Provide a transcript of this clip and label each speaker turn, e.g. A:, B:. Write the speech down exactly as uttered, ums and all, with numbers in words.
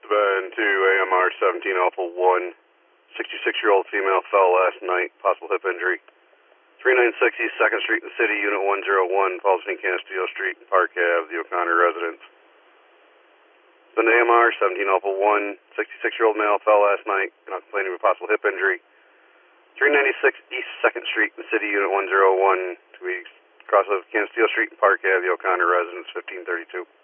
A: Bend to A M R seventeen Alpha one. sixty-six-year-old female fell last night, possible hip injury. thirty-nine sixty second Street in the City, Unit one oh one, falls between Canasteo Street and Park Avenue, the O'Connor residence. Bend to A M R seventeen Alpha one. sixty-six-year-old male fell last night, not complaining of a possible hip injury. three ninety-six East second Street in the City, Unit one oh one, two weeks, across of Canasteo Street and Park Avenue, the O'Connor residence, fifteen thirty-two.